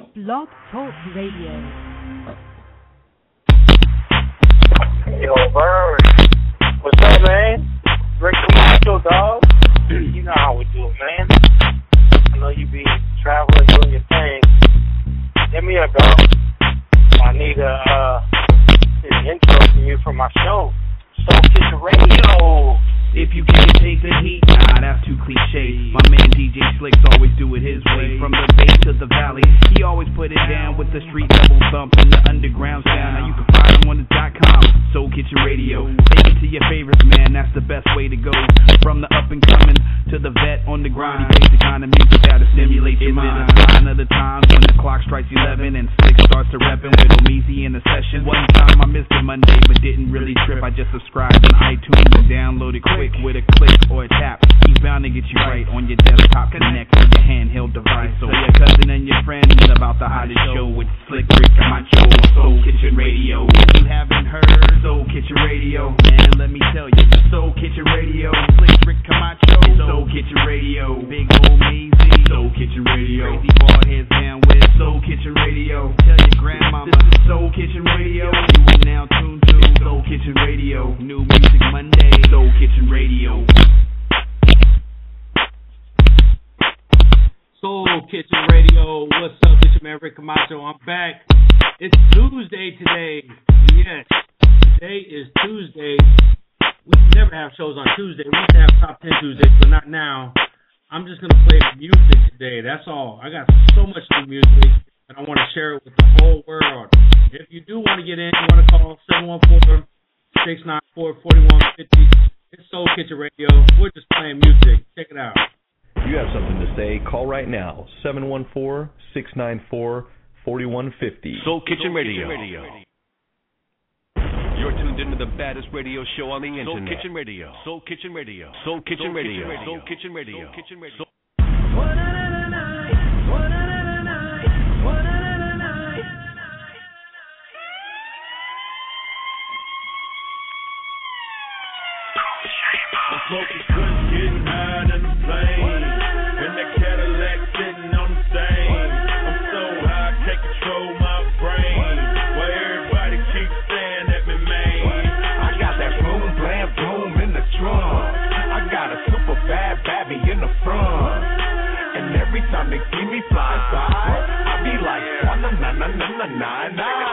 Blog Talk Radio. Yo, Bird. What's up, man? Rick Camacho, dog. You know how we do it, man. I know you be traveling, doing your thing. Hit me up, dog. I need an intro from you for my show. Soul Kitchen Radio. If you can't take the heat, nah, that's too cliche. My man DJ Slicks always do it his way. From the bay to the valley, he always put it down with the street level thump and the underground sound. Now you can find him on the .com, Soul Kitchen Radio. Take it to your favorites, man, that's the best way to go. From the up and coming to the vet on the grind, he plays the kind of music that'll stimulate your mind. Is it a sign of the times when the clock strikes 11 and Slicks starts to reppin' with Omeezy in the session? One time I missed it Monday, but didn't really trip. I just subscribed on iTunes and downloaded quick with a click or a tap. He's bound to get you right on your desktop, connect to your handheld device. So your cousin and your friend about the hottest show with Slick Rick Camacho on Soul Kitchen Radio. If you haven't heard Soul Kitchen Radio, man, let me tell you, Soul Kitchen Radio, Slick Rick Camacho, Soul Kitchen Radio, Big Omeezy, Soul Kitchen Radio, Crazy Bald Heads down with Soul Kitchen Radio. Tell your grandmama this is Soul Kitchen Radio. You are now tuned to Soul Kitchen Radio. New Music Monday, Soul Kitchen Radio. Soul Kitchen Radio. What's up? It's your man Rick Camacho. I'm back. It's Tuesday today. Yes, today is Tuesday. We never have shows on Tuesday. We used to have Top 10 Tuesdays, but not now. I'm just going to play music today. That's all. I got so much new music, and I want to share it with the whole world. If you do want to get in, you want to call 714-694-4150. It's Soul Kitchen Radio. We're just playing music. Check it out. If you have something to say, call right now. 714-694-4150. Soul Kitchen Radio. You're tuned into the baddest radio show on the internet. Soul Kitchen Radio. Soul Kitchen Radio. Soul Kitchen Radio. Soul Kitchen Radio. Soul Kitchen Radio. The smoke is good, getting higher than the flame. In that Cadillac sitting on the same. I'm so high, I can't control my brain. Why everybody keeps staring at me, man? I got that boom, blam, boom in the trunk. I got a super bad babby in the front. And every time they see me fly by, I be like, na-na-na-na-na-na-na.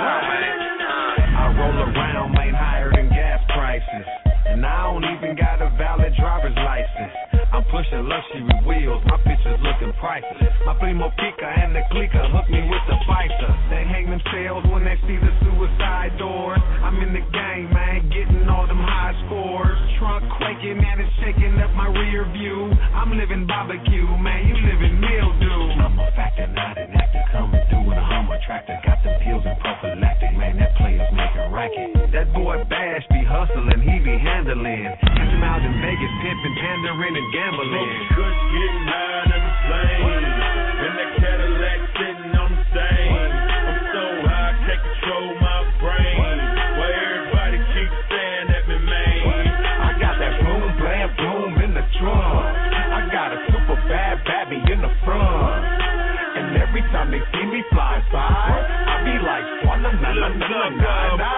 I roll around, ain't higher than gas prices. And I don't even got a valid driver's license. I'm pushing luxury wheels, my bitches looking priceless. My primo Kika and the clicker hook me with the fighter. They hang themselves when they see the suicide doors. I'm in the game, man, getting all them high scores. Trunk quaking and it's shaking up my rear view. I'm living barbecue, man, you living mildew. I'm a factor, not an actor, coming through with a Hummer tractor. Got them pills and prophylactic, man, that player's making racket. That boy Bash be hustling, he be handling. Catch him out in Vegas, pimping, pandering, and gambling. Good, getting higher than the flame. In that Cadillac sitting on the same. I'm so high, I can't control my brain. Why everybody keeps staring at me, man? I got that boom, blam, boom in the trunk. I got a super bad babby in the front. And every time they see me fly by, I be like, na-na-na-na-na-na-na.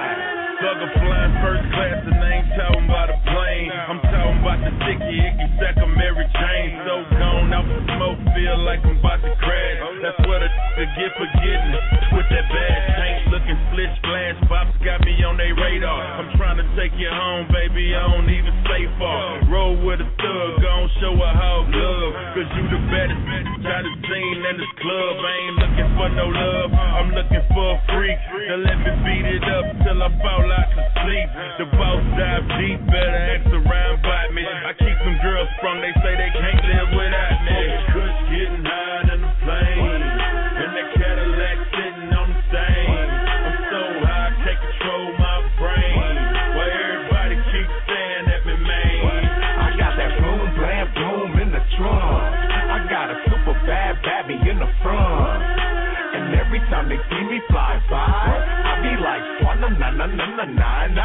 Slugger flying first class and I ain't talking about a plane. I'm talking about the sticky, icky sack of Mary Jane. So gone out the smoke, feel like I'm about to crash. That's what a get for getting with that bad tank looking split splash. Pops got me on their radar. I'm trying to take you home, baby, I don't even stay far. Roll with a thug, gon' show a hog love. Cause you the baddest bitch I done seen in this club. I ain't looking for no love, I'm looking for a freak to let me beat it up till I fall out to sleep. The boss dive deep, better ask around by me. I keep them girls sprung, they say they can't live without me. Kush getting higher than the flame. In that Cadillac sitting on the same. I'm so high, I can't control my brain. Why everybody keeps staring at me, man? I got that boom, blam, boom in the trunk. I got a super bad babby in the front. And every time they see me fly by, I be like, na-na-na-na-na-na.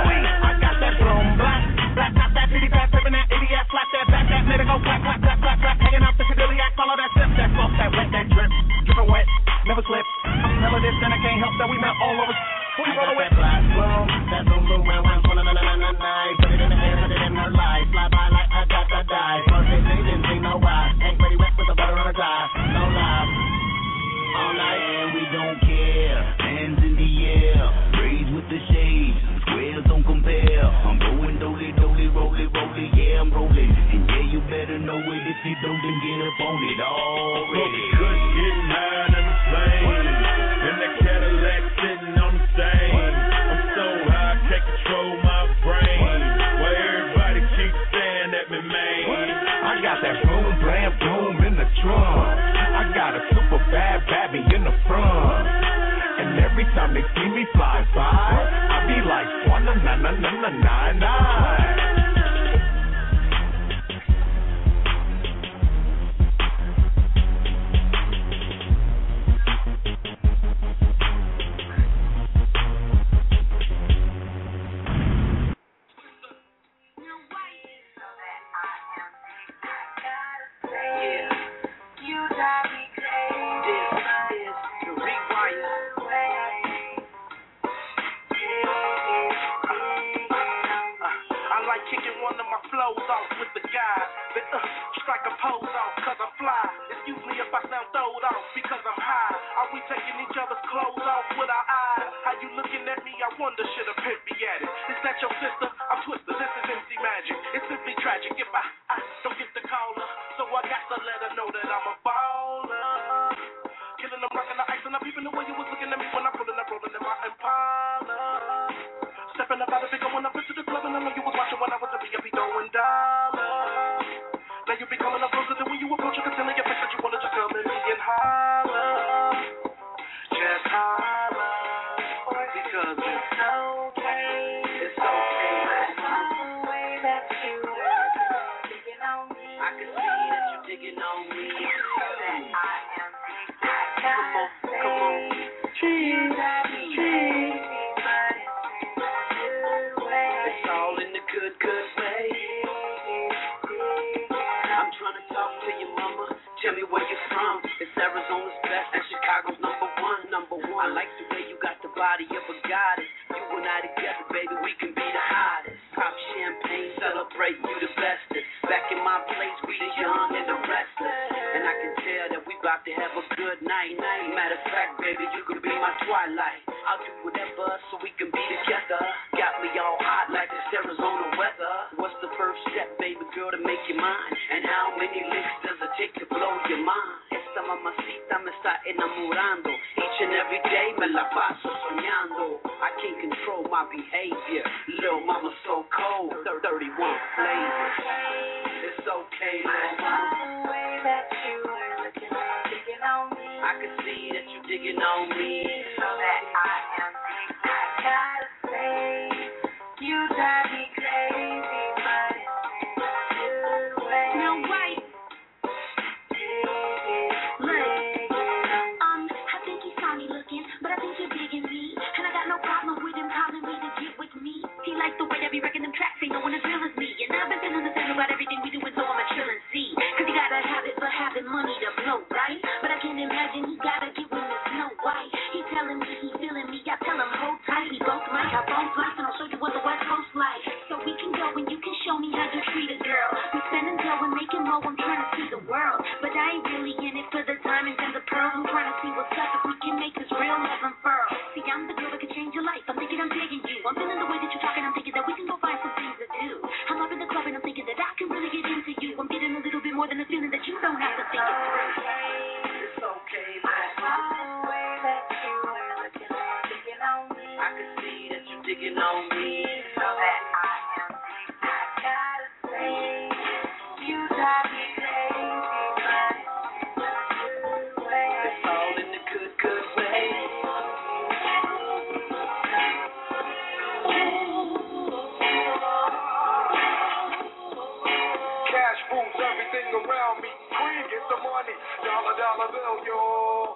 I got that boom, black, black, top, that bitty, back, tipping that idiot, slap that back, that let it go, clap, clap, clap, clap, clap, hanging off the civiliac, follow that step, that floss, that wet, that drip, dripping wet. never slip. Smell of this and I can't help that we met all over. Who you roll with? Black boom, that boom boom round round, put it in the night, put it in the air, put it in her life, fly by like I got to die. Perfect, they didn't think no why. Ain't ready wet with the butter on the tie, no lie. All night and we don't care, hands in the air, braids with the shades, squares don't compare. I'm going dolly, dolly, rolly, rolly, yeah I'm rolling, and yeah you better know it if you don't then get up on it already. Good getting high in the flame, and that Cadillac sitting on the stain. I'm so high I can't control my brain, while everybody keeps staring at me, man. I got that boom, blam, boom in the trunk. I got a super bad baby in the front. And every time they see me fly by, I be like, na na na na na na na.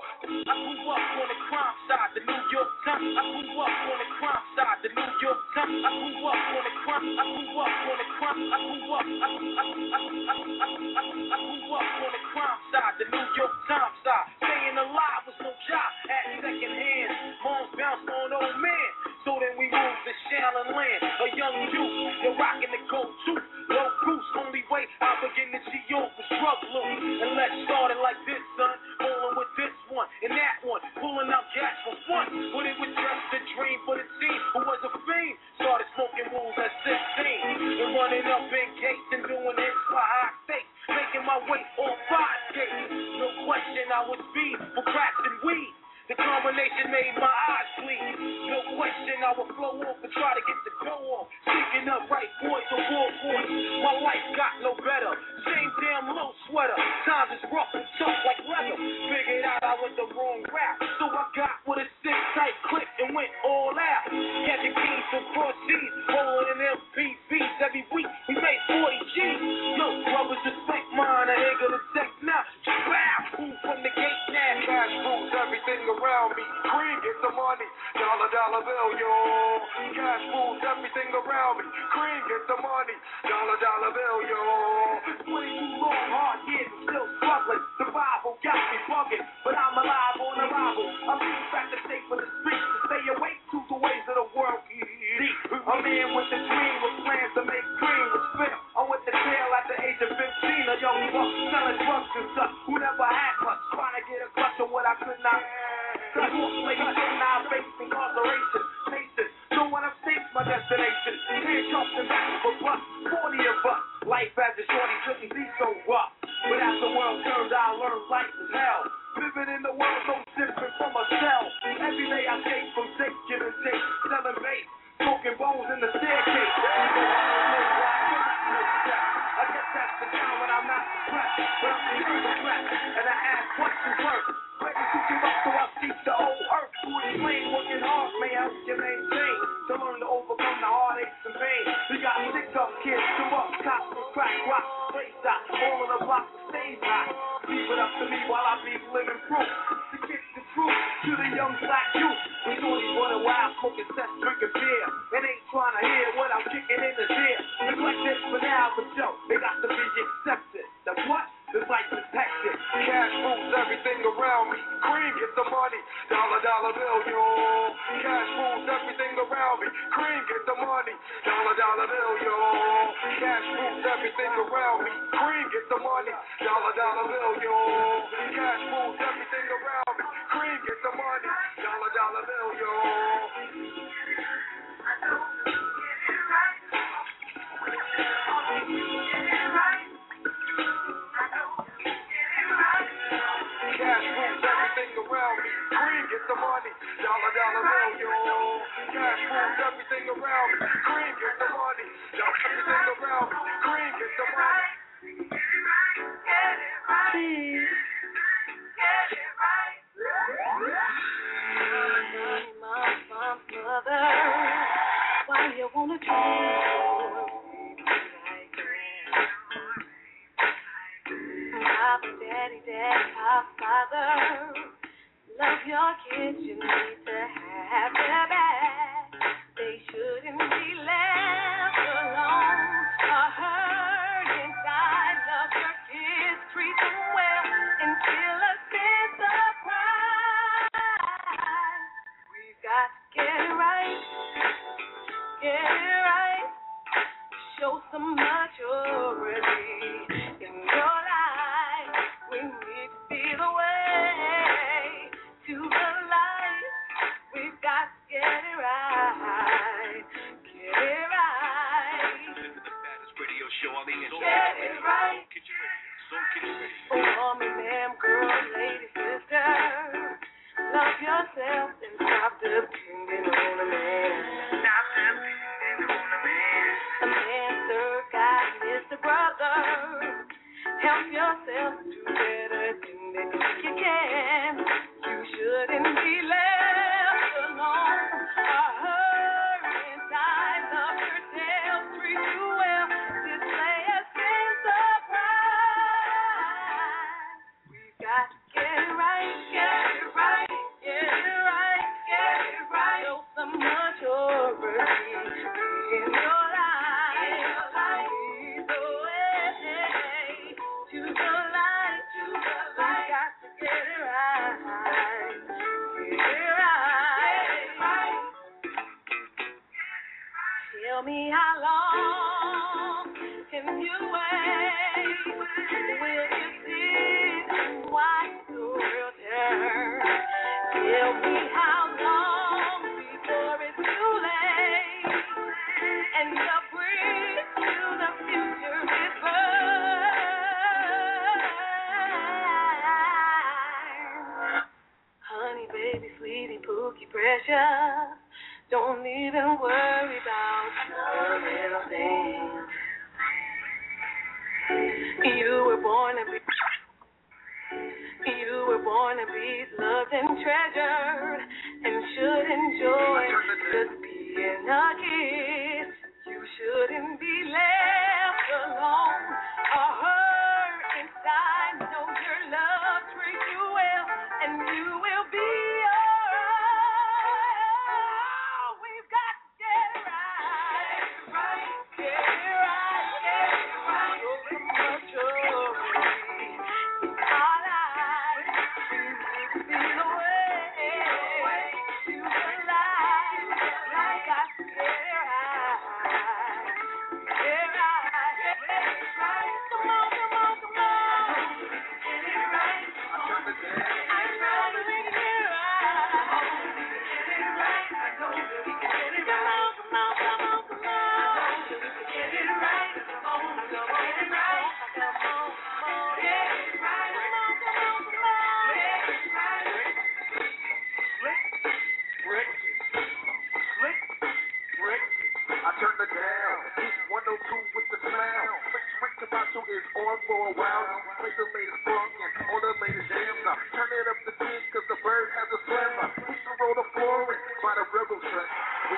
I grew up on the crime side, the New York Times. was no job at second hand. Moms bounced on old man. So then we moved to Shallon Land. A young youth, you're rocking the go-to. Low goose, only way I begin to see you was drug loot. And let's start it like this, son. Rolling with this one and that one. Pulling out gas for fun. But it was just a dream for the team who was a fiend. Started smoking rules at 16. And running up in gates and doing hits for high stakes. Making my way on 5 gates. No question I was speed for cracks and weed. The combination made my eyes bleed. No question I would flow off and try to get the dough off. Speaking up right boys or war boys. My life got no better. Same damn low sweater. Times is rough and tough like leather. Figured out I was the wrong rap. So I got with a 6-type clip and went all out. Catching keys from cross seas. Rolling in MPVs every week. We made 40 G's. Yo, brothers respect mine. I ain't gonna take now. Wow, who from the gate now? Cash rules everything around me. Cream get the money. Dollar bill, yo. Cash rules everything around me. Cream get the money. Dollar bill, yo. Way too long, hard years, I'm still struggling. Survival got me bugging, but I'm alive on arrival. I'm leaving back to stay for the streets to stay awake to the ways of the world. A man with a dream with plans to make cream with film. I went to jail at the age of 15, a young buck selling drugs and stuff. Who never had much, trying to get a clutch of what I could not. Cut off ladies, so now I face incarceration. Nation, don't wanna face my destination. Handcuffs and back for bucks, 40 of us. Life as a shorty couldn't be so rough. But as the world turned, I learned life is hell. Living in the world so different from a cell. Every day I take from take, giving take, selling bait, smoking bones in the staircase. I guess that's the time when I'm not depressed, but I'm still depressed, and I ask questions first. Ready to give up so I seek the old earth. To explain working hard may help you maintain. To learn to overcome the heartaches and pain. We got sick up kids, two up, cops and crack, rock, place out, all of the blocks to stay high. Leave it up to me while I be living proof. To get the truth to the young black youth. We shorties running wild, smoking sets, drinking beer. And ain't trying to hear what I'm kicking in the ear. Neglected for now, but yo, they got to be accepted. The what? This life is hectic. Cash rules everything around me. Cream get the money. Dollar bill, yo. Cash rules everything around me. Cream get the money. Dollar bill, yo. Cash rules everything around me. Cream get the money. Dollar bill, yo. Cash rules everything around me. Cream get the money. Dollar bill, yo. I know you get it right. Cash rules everything around me. Cream get the money. Dollar bill, yo. Cash rules everything around me. Cream get the money. Everything around me. Cream get the money. Get it right. Get it right. Get it right. Mother, why you wanna do like that? Papa, daddy, father, love your kids, you need to have their back. They shouldn't be left alone or hurt inside. Love your kids, treat them well, and feel a sense of pride. We've got to get it right, get it right. Show some maturity in your life. We need to be the way to the light. We've got to get it right. Get it right. Listen to the baddest radio show on the internet. Get it right. Soul Kitchen Radio. Oh, woman, man, girl, lady, sister. Love yourself and stop depending on a man. Stop depending on a man. A man, sir, God, Mr. Brother. Help yourself do better than you think you can. You shouldn't be left alone or hurt inside. Love yourself, treat you well. Display a sense of pride. We've got to get it right, get it right, get it right, get it right. me how long can you wait? Will you sit and watch the world turn? Tell me how long before it's too late and the bridge to the future is burned. Honey, baby, sweetie, pookie, precious. Don't even worry about the little things. You were born to be loved and treasured, and should enjoy just being a kid. You shouldn't be left alone or hurt inside. Know your love treats you well, and you will be alright. We've got to get it right, get it right, get it right. So much in our lives, we will be the way to the light. We've got to get it right, get it right, get it right. Come on, come on, come on. Get it right. I'm trying to get it right. Turn it down. Heat 102 with the sound. Rick Camacho is on for a while. Play the latest funk and all the latest jams. Now turn it up to 10 cause the bird has a slammer. We can roll the floor and by the rebel track. Rick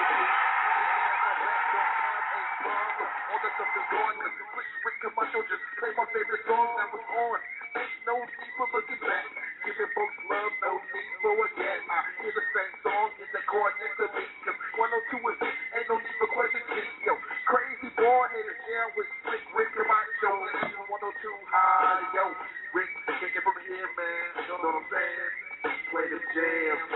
102. All the stuff is going. Rick Camacho just play my favorite song that was on. Ain't no need for looking back. Giving folks love, no need for a gap. I hear the same song in the car next to me. 102 is it, ain't no need for questions. Yo, crazy boy haters down with Rick Camacho. 102 high, yo. Rick, take it from here, man. You know what I'm saying? Play them jams.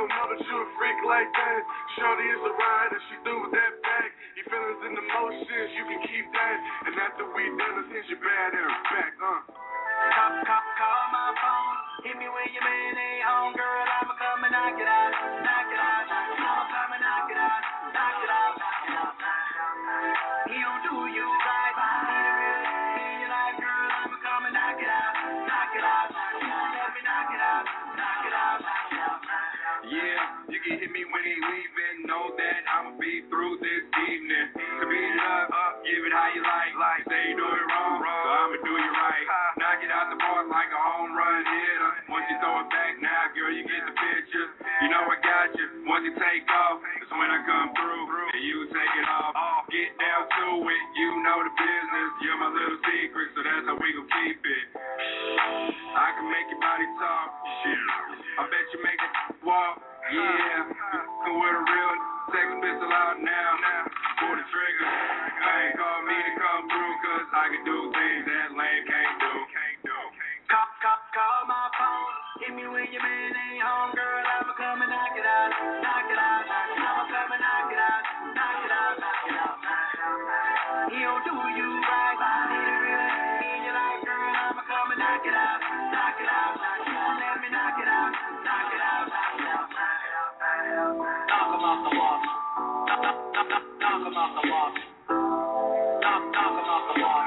Shorty is a rider, she threw that back. He feelings in the motion, you can keep that. And after we done, I'll send your bad ass back, Call my phone, hit me when your man ain't home, girl. I'ma come and knock it out, knock it out. I'ma come and knock it out, knock it out. He don't do you right, he the real in your life, girl. I'ma come and knock it out, knock it out. Let me knock it out, knock it out. Yeah, you can hit me when he leaving. Know that I'ma be through this evening. To beat it up, give it how you like. Say you do it wrong, so I'ma do you right. Knock it out the park like a home run hitter. Once you throw it back now, girl, you get the picture. You know I got you. Once you take off, that's when I come through. And you take it off. Get down to it, you know the business. You're my little secret, so that's how we gon' keep it. I can make your body talk. Shit, I bet you make it walk. Yeah, and with a real sex pistol out now. Pull the trigger. I ain't call me to come through, cause I can do things that lame can't do. Call my phone, hit me when your man ain't home, girl. I'ma come and knock it out, knock it out. I'ma come and knock it out, knock it out. He don't do you right, he the real in your life, girl. I'ma come and knock it out, knock it out. Let me knock it out, knock it out. Knock him off the wall. Knock him off the wall. Knock him off the wall.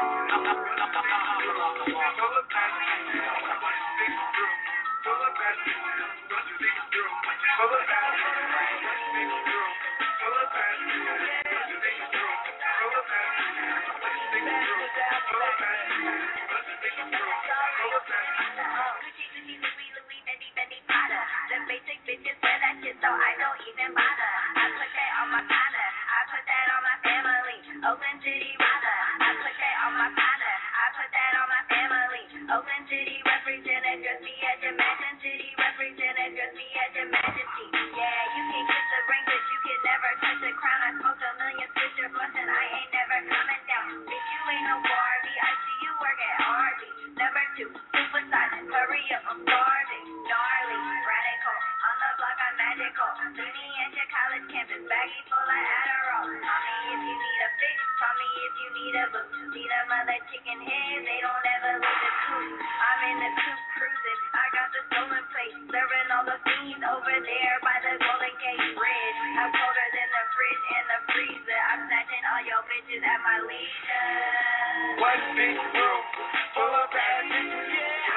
So I don't even bother. I put that on my partner. I put that on my family. Oakland City rider. I put that on my partner. I put that on my family. Oakland City representative, me at your mansion. City representative, me at your majesty. Yeah, you can kiss the ring, but you can never touch the crown. I smoked a million Fisher blunts and I ain't never coming down. Bitch, you ain't no Barbie. I see you work at Harvey. Number 2, superstar. Hurry up, I'm starving. Gnarly, radical. On the block, I'm magical. Meet me at your college campus, baggy full of Adderall. Call me if you need a fix. Call me if you need a boost. See them other chicken heads, they don't ever leave the coop. I'm in the coop cruising. I got the stolen plate, serving all the fiends over there by the Golden Gate Bridge. I'm colder than the fridge and the freezer. I'm snatching all your bitches at my leisure. One big room full of bad bitches, yeah.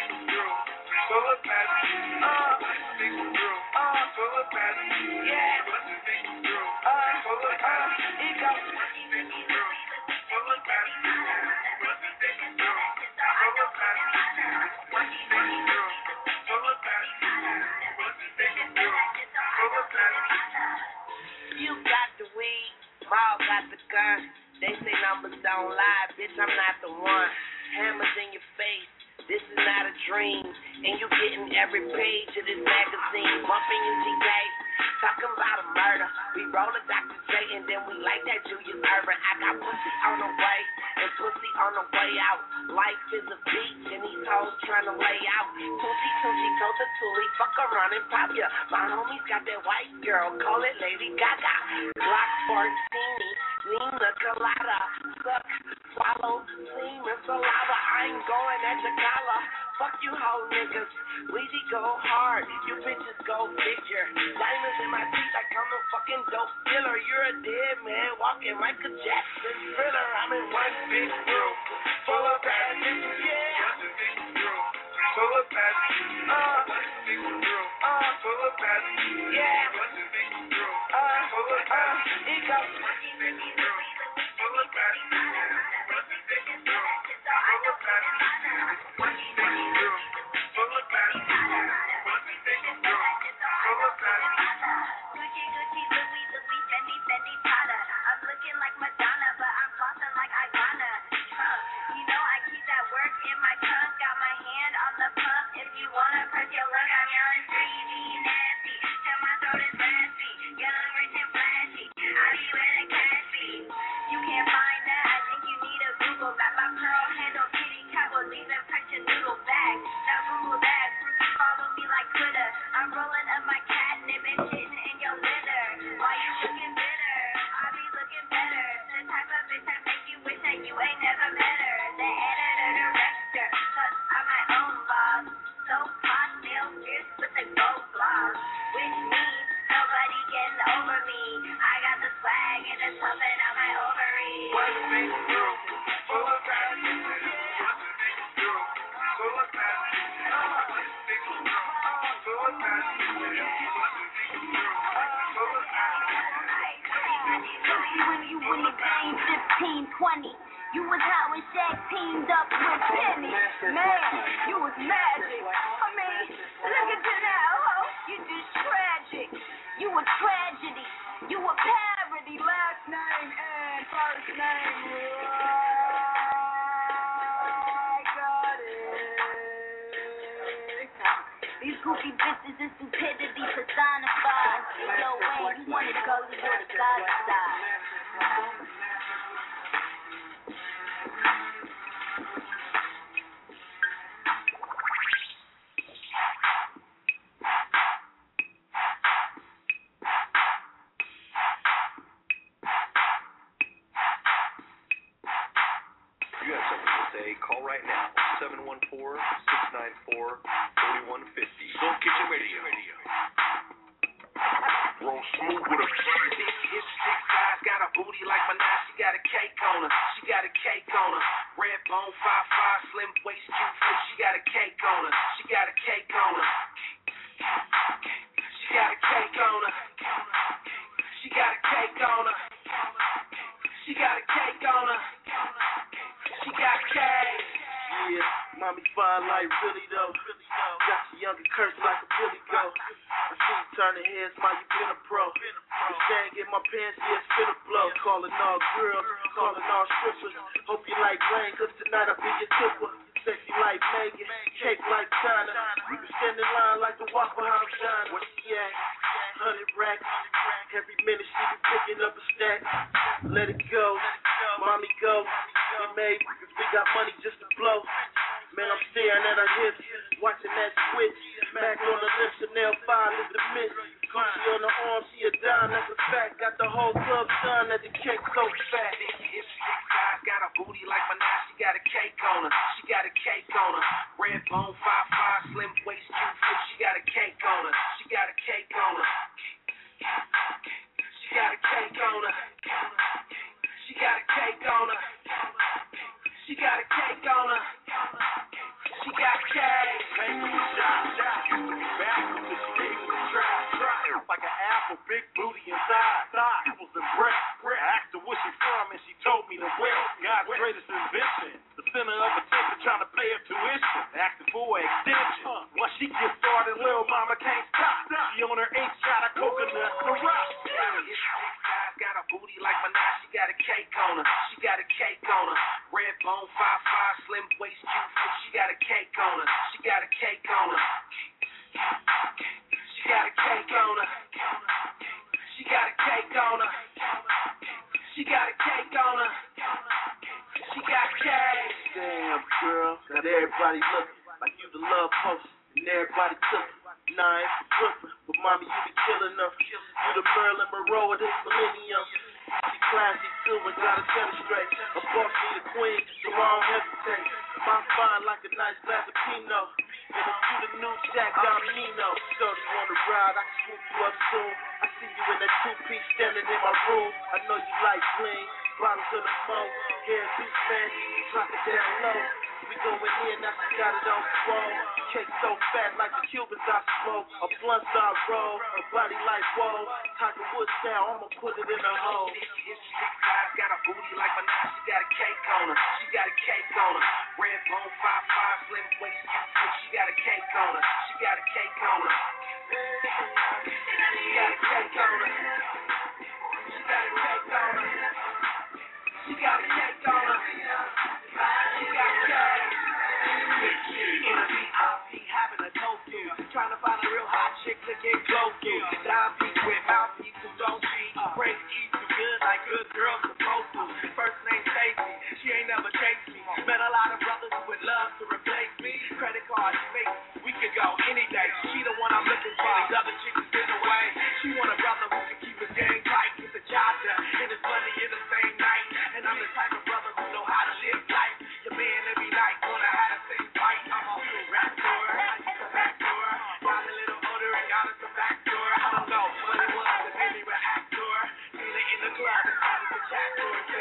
Full of bad bitches, one big room full of bad bitches, yeah. One big room full of bad bitches, it goes. One big room full of bad bitches, one big room full of bad bitches, one big room full of bad bitches, one big room full of bad bitches. You got the weed, Maul got the gun. They say numbers don't lie, bitch, I'm not the one. Hammers in your face, this is not a dream. And you getting every page of this magazine. Bumping you tape, talking about a murder. We roll a Dr. J and then we like that Julius Erving. I got pussy on the way and pussy on the way out. Life is a beach and these hoes trying to lay out. Tootie, go to Toolie, fuck around and pop ya. My homies got that white girl, call it Lady Gaga. Glock 14, Nina Colada, suck, swallow, semen, saliva. I ain't going at the collar. Fuck you hoe niggas. Weezy go hard, you bitches go figure. Diamonds in my teeth like I'm a fucking dope dealer. You're a dead man walking Michael Jackson thriller. I'm in one big room full of bad bitches, yeah. One big room full of bad bitches, one big room full of bad bitches, yeah. One big room full of bad bitches, it goes. One big room full of bad bitches, one big room full of bad bitches, one big room full of bad bitches, one big room full of bad bitches. Gucci, Louis, Fendi, Prada. I'm looking like Madonna, but I'm flossing like Ivana. You know I keep that work in my trunk. Got my hand on the pump. If you wanna press your luck, I'm yelling 3D nasty. Till my throat is raspy. Young, rich, and flashy. I be wearing cash. pumping out my ovaries. What's the big deal? Full of passion. What's the big deal? Full of passion. What's the big deal? Full of passion. What's the big deal? Full of When you win the game 15-20, you was how when Shaq teamed up with Penny. Man, you was magic. I mean, look at you now, ho. You just tragic. You a tragedy. You a parody. Last name and first name. I got it. These goofy bitches is stupidity personified. Yo, Wayne, you wanna go to the God side. You have something to say, call right now. 714-694-4150. Soul Kitchen Radio. roll smooth with a bang. His 6'5", got a booty like Minaj, she got a cake on her. She got a cake on her. Red bone, 5'5", slim waist, cute fit. She got a cake on her. She got a cake on her. She got a cake on her. She got a cake on her. She got a cake on her. She got cake. Yeah, mommy fine like really though. Got you younger curse like a Billy goat. I see you turning heads, ma, you been a pro. The saying get my pants, yeah, spin a blow. Calling all girls, calling all strippers. Hope you like rain, cause tonight I'll be your tipper. Sexy like Megan, cake like China. We been standing in line like the Waffle House China. Where she at? 100 racks. Every minute she be picking up a stack. Let it go, mommy go. We made, we got money just to blow. Man, I'm staring at her hips, watching that switch. Mac on the lips, Chanel 5 is the miss. Gucci on the arm, she a dime, that's a fact. Got the whole club done at the cake so fat. His 6'5", got a booty like Minaj, she got a cake on her. She got a cake on her. Red bone, 5'5", slim waist, cute fit. She got a cake on her. She got a cake on her. She got a cake on her. She got a cake on her. She got a cake on her. She got cake. Came from the shop, used to be backwards, but she gave me a try. Like an apple, big booty inside. Apples and bread. I asked her where she from, and she told me the West. God's greatest invention. The center of attention, trying to pay her tuition. Asking for an extension. Once she gets started, little mama can't stop. She on her 8th shot of coconut to rock. Got a booty like Minaj, she got a cake on her. She got a cake on her. Red bone, 5'5", slim waist, cute fit. She got a cake on her. She got a cake on her. She got a cake on her. She got a cake on her. She got a cake on her. She got cake. Damn, girl, got everybody looking like you the love post, and everybody took it. Nah, it's the Brooklyn, but mommy, you be killing her. You the Marilyn Monroe of this millennium. She classy too, and gotta set it straight. A boss me the queen, so I don't hesitate. My fine like a nice glass of Pinot. And if you the new Shaq Domino, shorty wanna ride, I can swoop you up soon. I see you in that two-piece standing in my room. I know you like bling, bottles of the smoke, hair too fancy, drop it down low. We going in, now she got it on phone. Cake so fat like the Cubans I smoke. A blunt I roll, a body like whoa. Tiger Woods style, I'ma put it in a hole. His 6'5", got a booty like Minaj, she got a cake on her. She got a cake on her. Red bone, 5'5", slim waist, cute fit. She got a cake on her. She got a cake on her. She got a cake on her. She got a cake on her. She got a cake on her. She got cake. In a VIP, having a tofu. Trying to find a real hot chick to get close to. Dime piece with mouthpiece who don't cheat. Break eat too good like good girls supposed to. First name Stacy, she ain't never chased me. Met a lot of brothers who would love to replace me. Credit card, make we could go any day. She the one I'm looking for. These other chicks is in the way. She want a brother who can keep his game tight. Get the job done and his money in the same night. And I'm the type of brother who know how to live life. Your man every night gonna have the same fight. I'm a rap door, I used to back door. Got a little older and got us some back door. I don't know what it was, but maybe we're actor. Seen it in the club and started attached to it,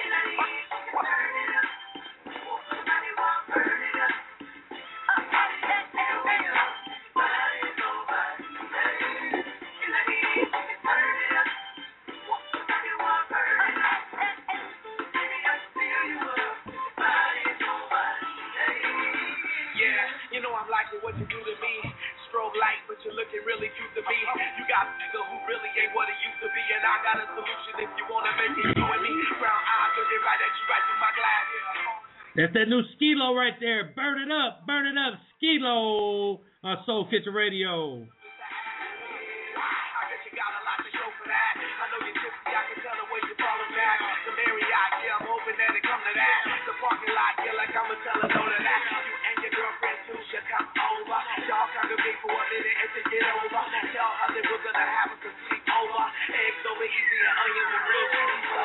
you know I'm liking what you do to me. Strobe light, but you're looking really cute to me. You got nigga who really ain't what it used to be, and I got a solution if you wanna make it you and me. Brown eyes looking right at you, right through my glasses. That's that new Skilo right there. Burn it up, Skilo on Soul Kitchen Radio. I guess you got a lot to show for that. I know you're tipsy, I can tell the way you're falling back. The Marriott, yeah, I'm hoping that it come to that. The parking lot, yeah, like I'ma tell a load of that. You and your girlfriend too should come over. Y'all congregate for a minute and to get over. Tell her that we're gonna have us a sleepover. Eggs over easy and onions and real cheese. So,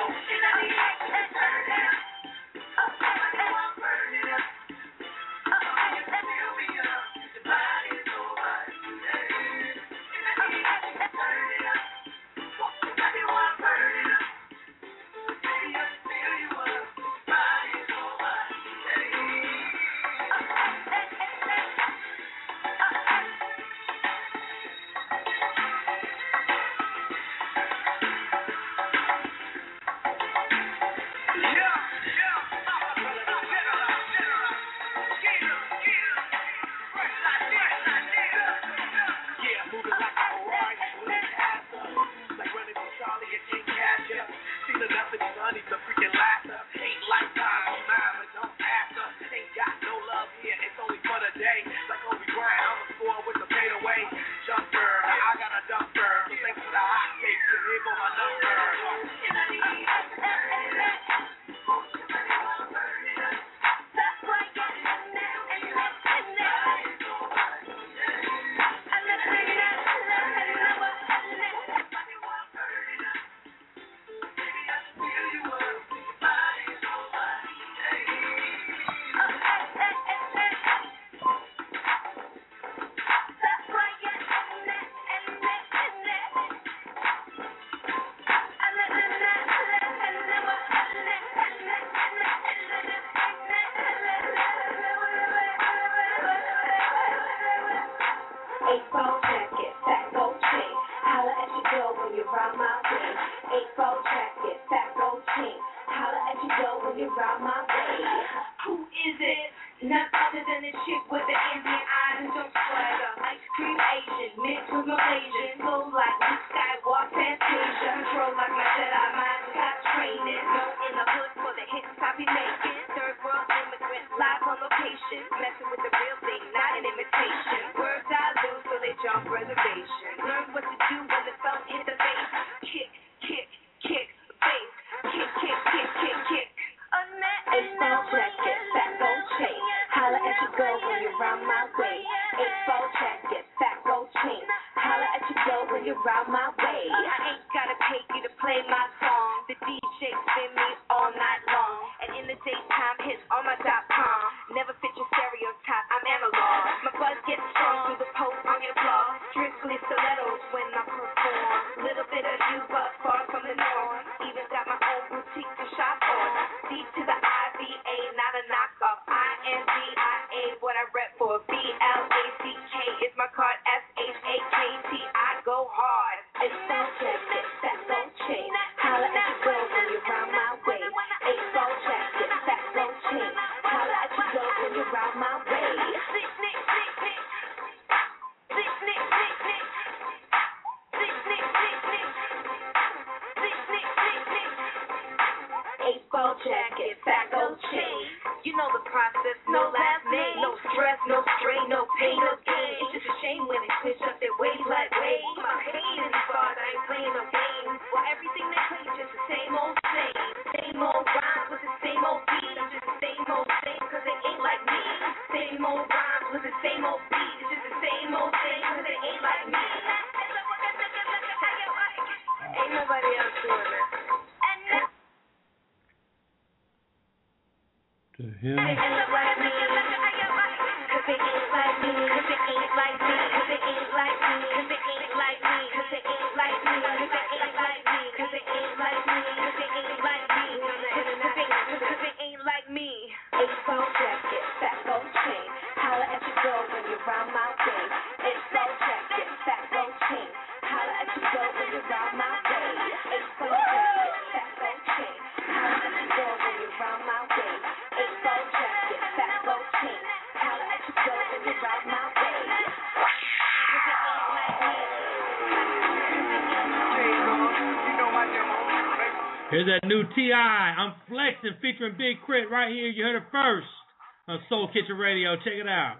Here's that new T.I. I'm Flexing featuring Big Crit right here. You heard it first on Soul Kitchen Radio. Check it out.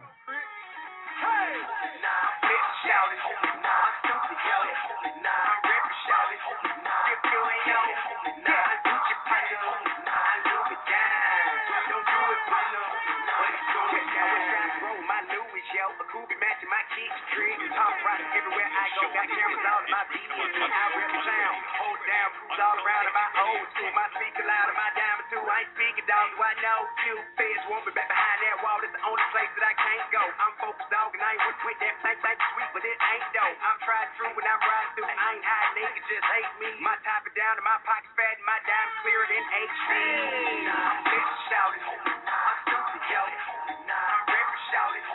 My kids trick, top right everywhere I go. Got cameras all in my BD. I rip the town, hold down, cruise all around in my old school. My speaker loud and my diamond too. I ain't speaking, dog, do I know you? Feds want me back behind that wall. That's the only place that I can't go. I'm focused, dog, and I ain't with that thing sweet, but it ain't though. I'm tried true when I'm riding through. I ain't hiding, niggas just hate me. My top is down and my pockets fat and my diamonds clearer than HD. Let's shout it. I'm stupid, yo. I'm reppin' shout it.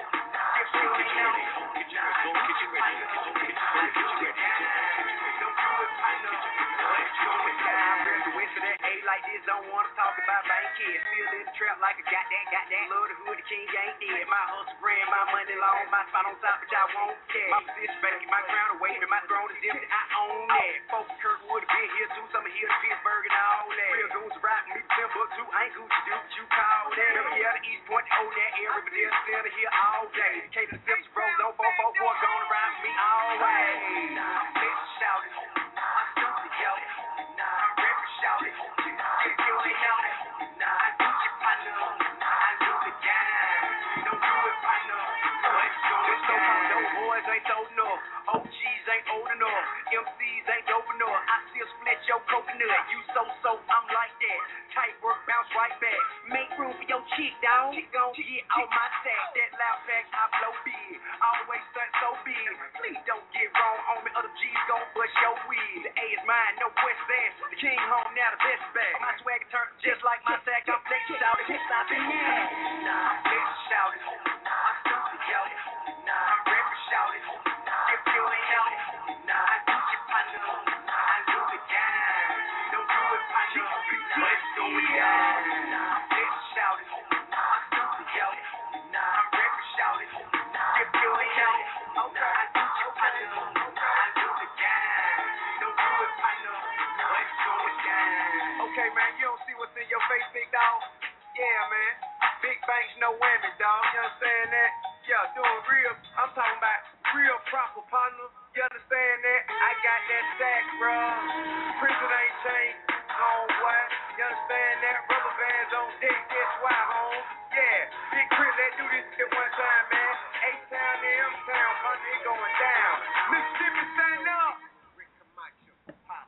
Like this, don't wanna talk about bank kids. Still in the trap like a got that. Love the hood, the king ain't dead. My hustle grand, my money long, my spot on top, but I won't care. My position back, my crown away, and my throne is different. I own that. Folks, Kirkwood, been here too. Some of here to Pittsburgh and all that. Real goons rap me, Timbuktu. I ain't Gucci dude, you call that. Remember, yeah, the East Point, own that area, but they're still here all day. K to the Sips, bros, on 444, gonna ride me always. Let's shout it. I'm stupid, yo. I'm reppin' shout it. If you ain't know that, I do your partner. I do the game. Don't do it, partner. Let's go. Those boys ain't old enough. OGs ain't old enough. MCs ain't dope enough. I still split your coconut. You so, I'm like that. Tight work, bounce right back. Make room for your chick, dawg. She gon' get out my sack. That loud pack, I blow big. Always stunt so big. Please don't get wrong on me. Other G's gon' bust your wig. The A is mine, no question asked. The king home now, the best bag. My swagger turned just like my sack. I'm flexing, shout it. Stop it now. I'm flexing, shout it. I'm stupid, yo. I'm reppin', shout it. If you ain't know it, I do your partner. I do the game. Don't do it, partner. Let's do it, y'all. Let's shout it. I'm stupid, yo. I'm reppin', shout it. If you ain't know it, I do your partner. I do the game. Don't do it, partner. Let's do it, y'all. Okay, man, you don't see what's in your face, big dog? Yeah, man. Big banks, no whammy, dog. You understand that? Yeah, doing real. I'm talking about real proper partner. You understand that? I got that stack, bro. Prison ain't changed, homeboy. You understand that? Rubber bands on dick, that's why, home. Yeah, Big Crit, let's do this shit one time, man. H-Town to M-Town, partner, it going down. Mississippi, stand up. Rick Camacho, pop.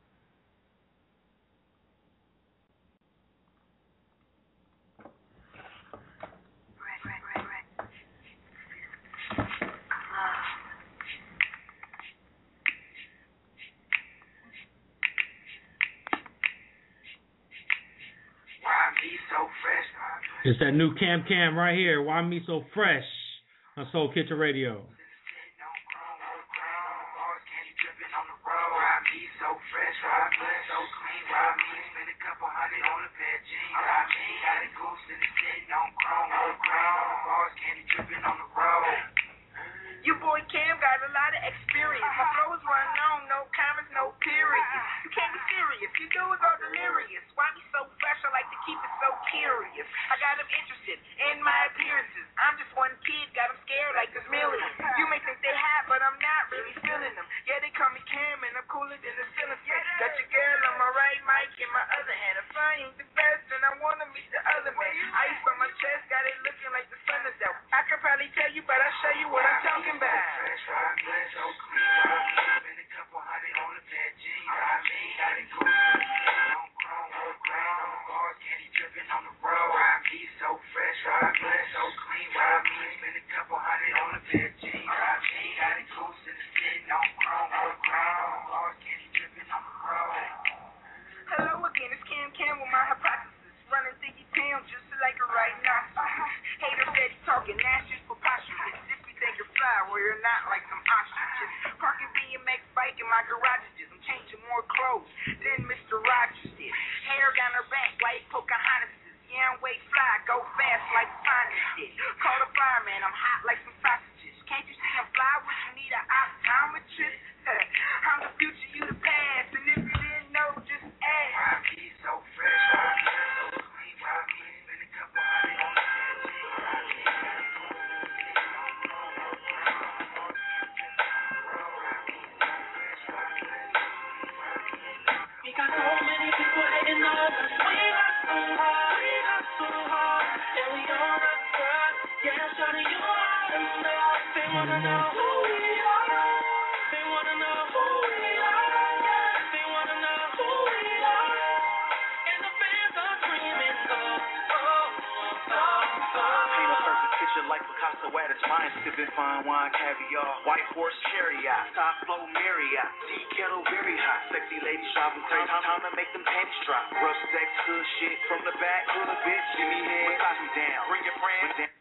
It's that new Cam right here. Why Me So Fresh on Soul Kitchen Radio. Your boy Cam got a lot of experience. My flow is run on, no comments, no periods. You can't be serious. You do is all delirious. Why me so fresh? I like to keep it so curious. I got them interested in my appearances. I'm just one kid, got them scared like there's millions. You may think they hot, but I'm not really feeling them. Yeah, they call me Cam, and I'm cooler than the ceiling. Got your girl on my right mic in my other hand. If I ain't the best, then I wanna meet the other man. Ice on my chest, got it looking like the sun is out. I could probably tell you, but I'll show you what I'm talking about. Fresh, so clean, spend a couple hundred on the bed, G. Got it cool, on chrome, on grain, on bars, candy dripping on the road. He's so fresh, so clean, spend a couple hundred on the bed, G. Got it cool, sitting on chrome, on grain, on bars, candy dripping on the road. Hello again, it's Cam with my hypothesis, running through your town just like a rhinoceros. Haters steady talking, that's just preposterous. If you think you're fly, well you're not like some ostriches. Parking BMX bike in my garages, I'm changing more clothes than Mr. Rogers did. Hair down her back like Pocahontas. Yeah, I'm way fly, go fast like Sonic did. Call the fireman, I'm hot like some sausages. Can't you see I'm fly? Would you need an optometrist? I'm the future, you the past, and if you didn't know, just ask. sipping fine wine, caviar, white horse chariot, top flow Marriott, tea kettle very hot, sexy ladies shopping crazy, time to make them panties drop, rough sex, good shit, from the back, pull a bitch, give me head, massage me down, bring your friends down.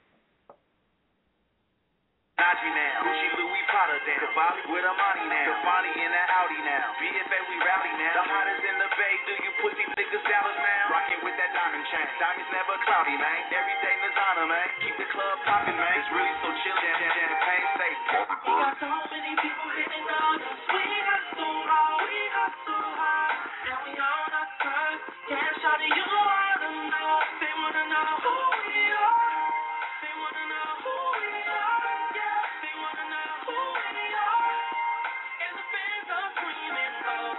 Najee now, Gucci Louis Prada down, Cavalli with Armani now, Stefani in that Audi now, BFA we rally now, the hottest in the Bay, do you pussy niggas salad now, rockin' with that diamond chain, diamonds never cloudy man, everyday Nirvana man, keep the club poppin' man, it's really so chill, champagne safe. We got so many people hitting on us, we got so hard, and we on our turn, yeah, shawty, you wanna know, they wanna know who we are, they wanna know who we are, yeah, they wanna know who we are, and the fans are screaming, oh.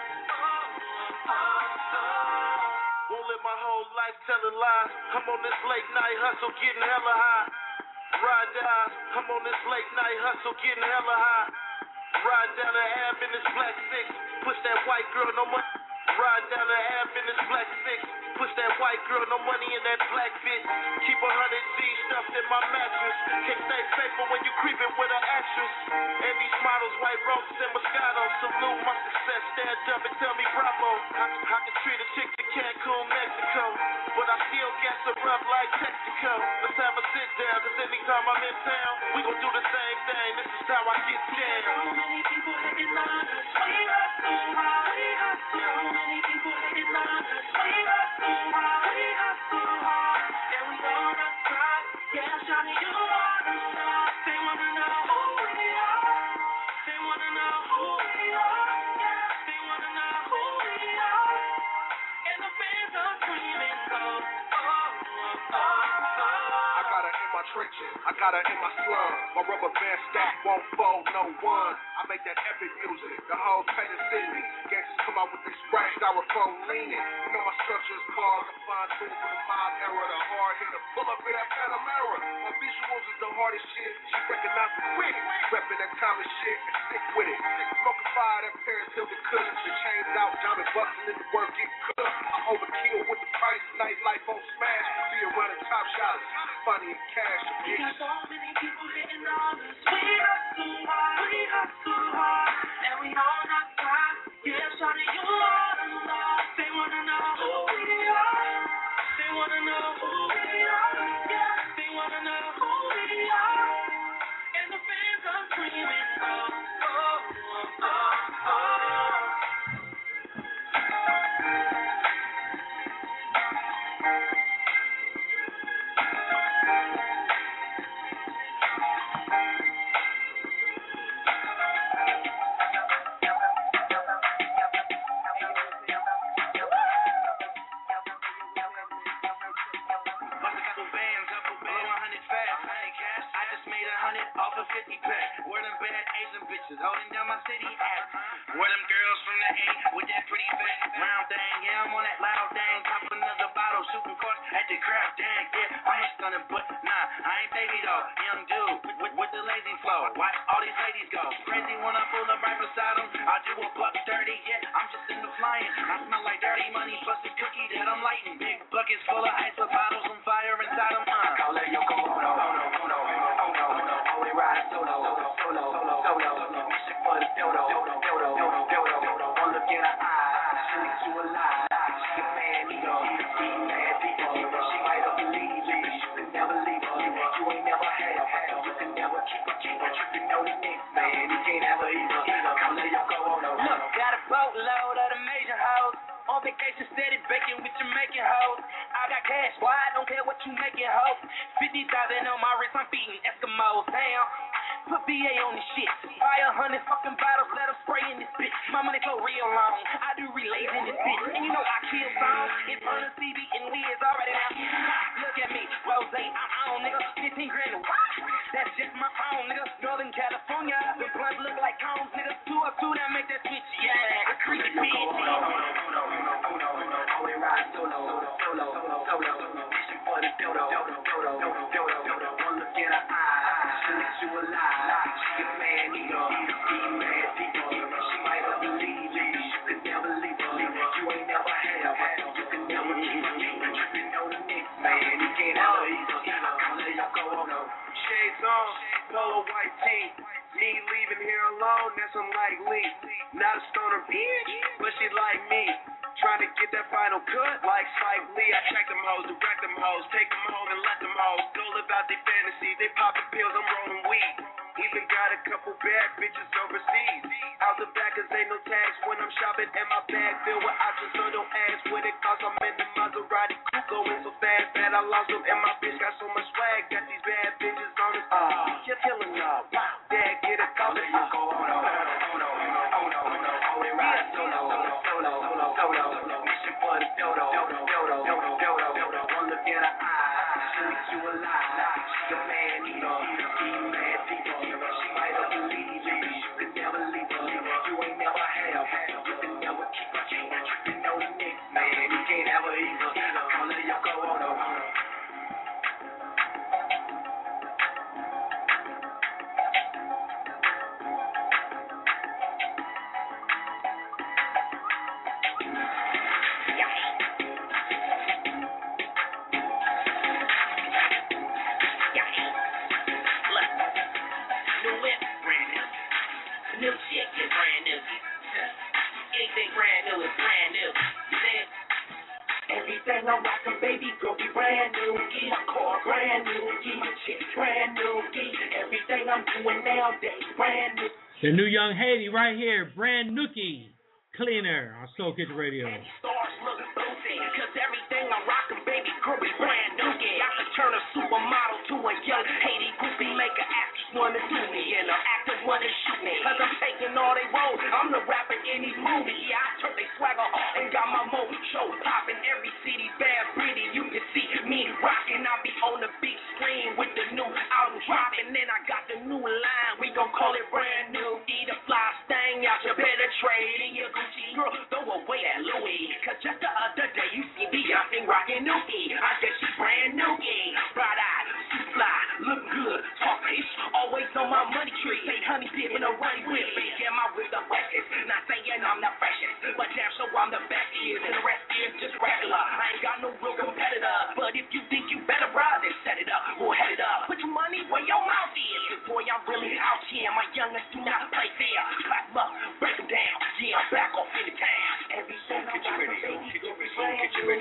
Won't live my whole life telling lies, I'm on this late night hustle getting hella high, ride dies, I'm on this late night hustle getting hella high, ride down the Ave in this black six, push that white girl, no money. Ride down the Ave in this black six, push that white girl, no money in that black bitch. Keep 100 G stuffed in my mattress. Can't stay faithful when you creeping with an actress. And these models, white roses and Moscatos, salute my success. Stand up and tell me bravo. I can treat a chick to Cancun, Mexico, but I still gas her up like Texaco. Let's have a sit down, cause anytime I'm in town, we gon' do the same thing. This is how I get down. So many people hitting on us, we got so hard, we got so many people hitting on us, we got so hard, and we on our side, yeah, shawty, you wanna know, they wanna know who we are, they wanna know who we are, yeah, they wanna know who we are, and the fans are screaming, oh. I got her in my trenches, I got her in my slum. My rubber band stack won't fold, no one. I make that epic music, the whole paint is city. Gangsters come out with this bright styrofoam leaning. You know my structure is called the fine tune for the mob era. The hard hitter, pull up in that Panamera. My visuals is the hardest shit, she recognize me quick. Reppin' that timeless shit and stick with it. Smoking fire, that Paris Hilton cushion. The chains out, diamond bustin' in the work, get cooked. I overkill with the price, nightlife on smash. Be a running top shots, funny and cash. We got so many people hitting on us, we got so hard, and we on our side, yeah, shawty, you wanna know, they wanna know who we are, they wanna know who we are, yeah, they wanna know who we are, and the fans are screaming, off a 50 pack. Where them bad Asian bitches holding down my city at? Where them girls from the A with that pretty face? Round thing, yeah, I'm on that loud thing. Pop another bottle, shooting cards at the crowd. Dang, yeah, I'm a stunning, but nah, I ain't baby though. Young dude with the lazy flow. Watch all these ladies go crazy when I pull up right beside them. I do a buck dirty, yeah, I'm just in the flying. I smell like dirty money plus the cookie that I'm lighting. Big buckets full of ice with bottles on fire inside them. Call it Yoko Ono, only ride solo. Mission for the dodo. One look in her eyes, she makes you alive. She a man eater, mad people. She might have believed me, but you can never leave her. You ain't never had her, you can never keep her. Tripping on the next man, you can't have her either. Call it Yoko Ono. Look, got a boatload of the major hoes. On vacation, steady baking with Jamaican hoes. I got cash, boy, I don't care what you making, ho. 50,000 on my wrist, I'm beating Eskimos. Damn, put BA on this shit. Buy 100 fucking bottles, let them spray in this bitch. My money go real long, I do relays in this bitch. And you know I kill songs, it's on the CD and we is already out. Look at me, Rose, I'm on, nigga. 15 grand a watch, that's just my phone, nigga. Northern California, the blunts look like cones, nigga. 2 up 2 that make that switch, yeah. I creepy bitch. Only ride solo. Mission for the dodo. One look in her eyes, she makes you alive. She a man eater, mad people. She might have believed me, but you could never leave her. You ain't never had her, you can never keep her. Tripping on the next man, you can't have her either. Call it Yoko Ono. Shades on, polo Spike Lee. Not a stoner bitch, but she like me. Trying to get that final cut like Spike Lee. I track them hoes, direct them hoes, take them home and let them hoes go live out their fantasies. They popping pills, I'm rolling weed. Even got a couple bad bitches overseas. Out the back, cause ain't no tax when I'm shopping, and my bag filled with options, so don't ask what it costs. I'm in the Maserati coupe going so fast that I lost them, and my bitch got so much swag. Got these bad bitches on us. You're killing y'all. Dad, get a call. Let you go on. Mission for the dodo. One look in her eye, shoot you alive. She a man eater, she mad deeper. She might have believed it, you could never leave her. You ain't never have, you can never keep her. Can't tripping no Nick, man, you can't have her either. I'll let you go on. New chick is brand new. Anything brand new is brand new. Everything I'm rocking, baby, girl, be brand new. Get my car brand new. Get my chick brand new. Get everything I'm doing nowadays brand new. The new Young Haiti right here, Brand Nookie Cleaner on Soul Kitchen Radio. Stars look boozy, cause everything I'm rocking, baby, girl, be brand new. I could turn a supermodel to a young Haiti groupie, make an actress wanna do me and an actor wanna shoot me. Cause I'm taking all they roles, I'm the rapper in these movies. Yeah, I turn they swagger off and got my mo show popping every city, bad pretty. You can see me rocking, I'll be on the big screen with the new album dropping. Then I got the new line, we gon' call it brand new. Eat a fly stain, y'all should better trade in your Gucci. Girl, throw away that Louis, cause just the other day you see Beyonce rocking Nookie. I guess she brand Nookie. Bright-eyed, super fly, look good, talk ish, always on my money tree. Say honey dip in a runny whip, yeah, my whip the freshest. Not saying I'm the freshest, but damn sure I'm the best is, and the rest is just regular. I ain't got no real competitor, but if you think you better ride, then set it up, or head it up. Put your money where your mouth is, cause boy, I'm really out here. My youngest do not play fair. Clap them up, break them down, yeah, I'm back off in the town. Everything I'm rocking, baby, go be brand new.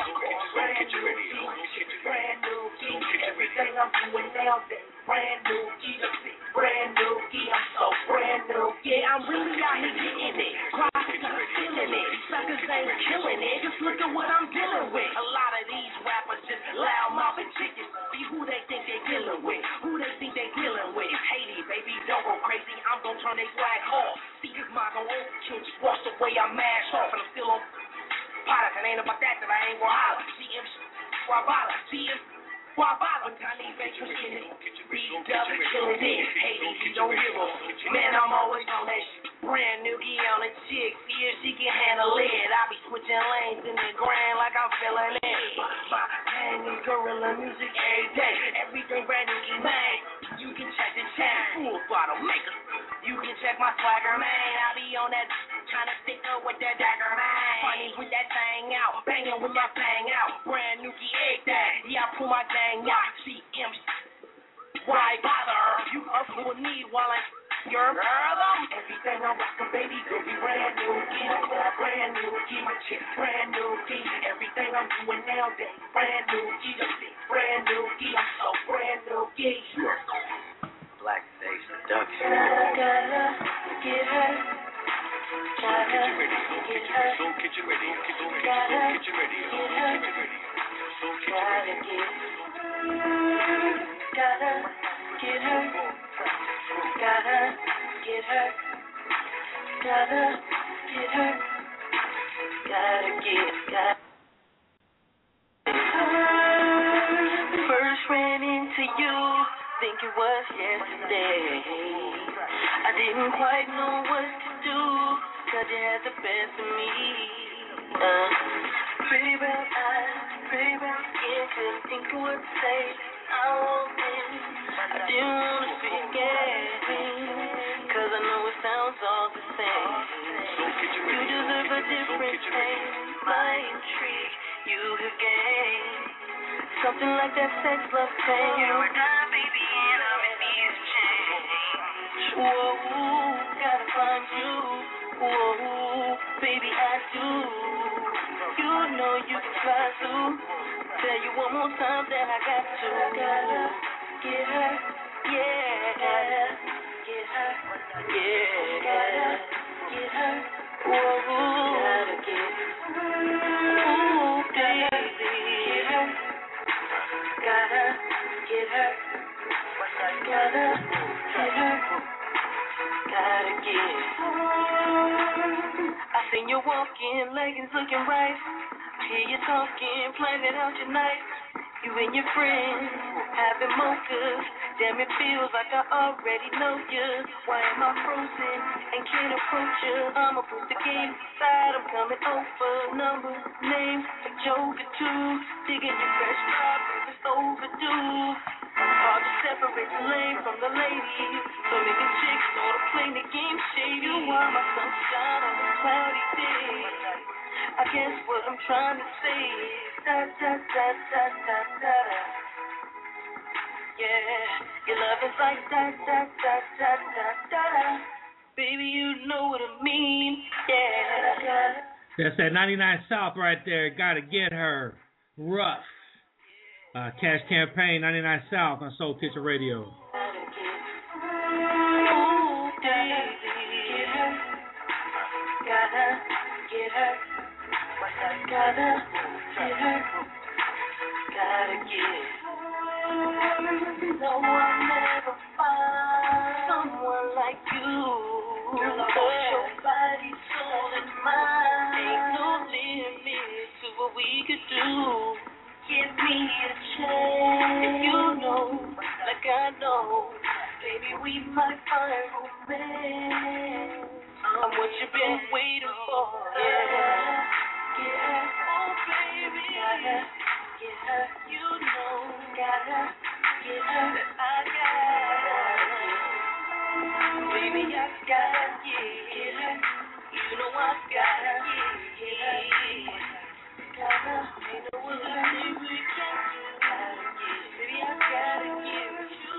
Brand new, everything I'm doing nowadays, brand new, brand new, I'm so brand new. Yeah, I'm really out here getting it, crossing, feeling it. Suckers ain't killing it, just look at what I'm dealing with. A lot of these rappers just loudmouth and chickens. See who they think they dealing with, who they think they dealing with. Haiti, baby, don't go crazy, I'm gonna turn they swag off. See, my gon' overkill, just watch the way I mash off, and I'm still on Potter. It ain't about that I ain't gon' holler. CM Guabala, CM Guabala, Tiny Baker in it. B-Double killing it. Haiti, he don't hero. Man, I'm always on that shit. Brand new gear on a chick, see if she can handle it. I be switching lanes in the grind like I'm feeling it. My pain is gorilla music every day. Everything brand new gear, man. You can check the chat, full bottle maker. You can check my swagger, man. I be on that kind of sticker with that dagger, man. Funny with that thing out, banging with that thing out. Brand new gear, egg that. Yeah, I pull my thing out. CM, why bother? You up for a need while I your girl, everything I'm rocking, baby, girl, be brand new. Get my car brand new. Get my chick brand new. Get everything I'm doing nowadays, brand new. Get a fit brand new. Get I'm so brand new. Get you. Black Face Seduction. Gotta get her. Gotta get her. Soul Kitchen Radio. Gotta Soul Kitchen Radio. get her. Gotta get. Gotta get her. Gotta get her. Gotta get her. Gotta get. First ran into you, think it was yesterday. I didn't quite know what to do, cause you had the best of me. Pretty brown eyes, pretty brown skin, couldn't think of what to say. I walked in, I didn't wanna speak again, cause I know it sounds all the same. You deserve a different thing, my intrigue you have gained. Something like that sex, love, pain. You were done, baby, and I'm in need of change. Whoa, gotta find you. Whoa, baby, I do. You know you can fly through. Tell you one more time that I got to. Gotta get her, yeah. Gotta get her, yeah. Gotta get her, whoa. Gotta get her, ooh, baby. Get her, gotta get her. Gotta get her, gotta get her. I seen you walking, leggings looking right. I hear you talking, planning out your night. You and your friends having mochas. Damn, it feels like I already know you. Why am I frozen and can't approach you? I'ma put the game aside, I'm coming over. Number, name, like Joker 2. Digging your fresh vibe, it's overdue. Hard to separate the lane from the lady. So many chicks know to play the game shady. You are my sunshine on a cloudy day. I guess what I'm trying to say is da da da da da da. Yeah, your love is like da da da da da da. Baby, you know what I mean. Yeah. That's that 99 South right there. Gotta get her. Rough. Cash Campaign, 99 South on Soul Kitchen Radio. Ooh, baby, get her. Gotta get her. Gotta get her. Gotta get her. No, I'll never find someone like you. Girl, I want your body, soul, and mind. Ain't no limit to what we could do. Give me a chance, if you know, like I know, baby, we might find romance. I'm what you've been waiting for, yeah. Get her, oh baby, gotta get her, you know, gotta get her, I got her, baby, I gotta get her, you know I gotta get her. Gotta, you know what I mean, we can't do. Baby, I gotta give you.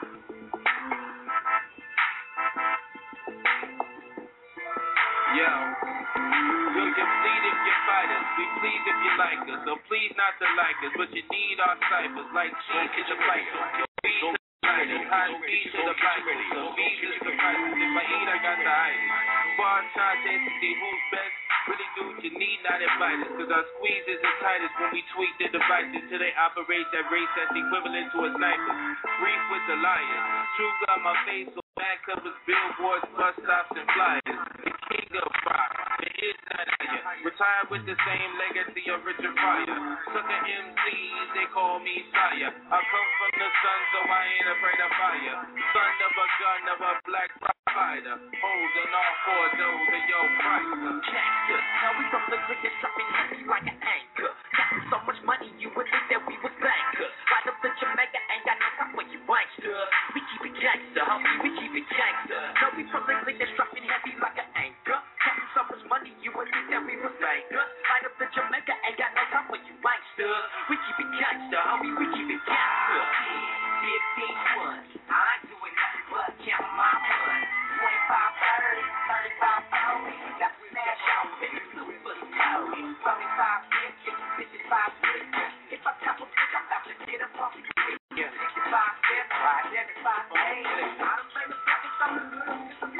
Yo, we'll get plead if you fight us. We please if you like us. So please not to like us, but you need our ciphers like cheese to the fighter. Your beat to the fighter, high speed to the fighter. So bees is the fighter. If I eat, I got the itis. Bar charge, to see who's best. Really, dude, you need not invite us, cause our squeeze is the tightest when we tweak the devices till they operate that race that's equivalent to a sniper. Brief with the liars. True got my face on back covers, billboards, bus stops, and flyers. The king of rock, there is none of you. Retired with the same legacy of Richard Pryor. Sucker MCs, they call me sire. I come from the sun, so I ain't afraid of fire. Son of a gun of a black fighter. Holding all four those of your pricer. Now we from the cricket dropping heavy like an anchor. Got so much money you would think that we was bankers. Right up to Jamaica, ain't got no time for you wankster. We keep it gangster, homie, we keep it gangster. Now we from the cricket dropping heavy like an anchor. Got so much money you would think that we was bankers. Right up to Jamaica, ain't got no time for you wankster. We keep it gangster, homie, we keep it gangster. 15 1, I ain't doing nothing but count my money. 25 30, 35 40, got to smash out. If I tap a bitch, I'm about to get a puppy. 65 cents, 75 days. I don't play the fucking song.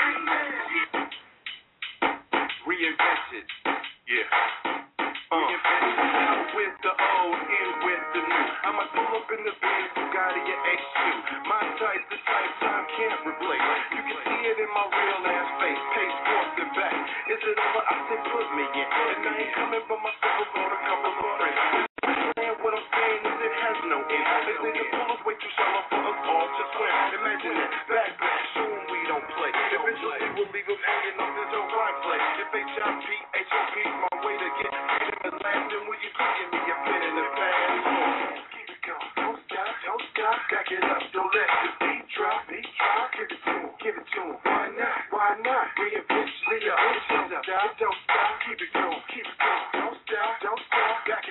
Reinvented, yeah. Reinvented out with the old, in with the new. I'ma pull up in the Benz, Bugatti, and HQ. My type, the type time can't replace. You can see it in my real ass face. Pace forth and back. Is it over? I said put me in. And I ain't coming by myself without a couple of friends. What I'm saying is it has no end. They say the pool is way too shallow for us all to swim. Imagine that, backlash, soon we don't play. Eventually we'll leave them hanging on this old right play. If HIP, HOP's my way to get freedom at last, then will you please give me a pen in the past? Keep it going, don't stop, back it up, don't let the beat drop, give it to him, why not, reinvent, don't stop, keep it going, don't stop, back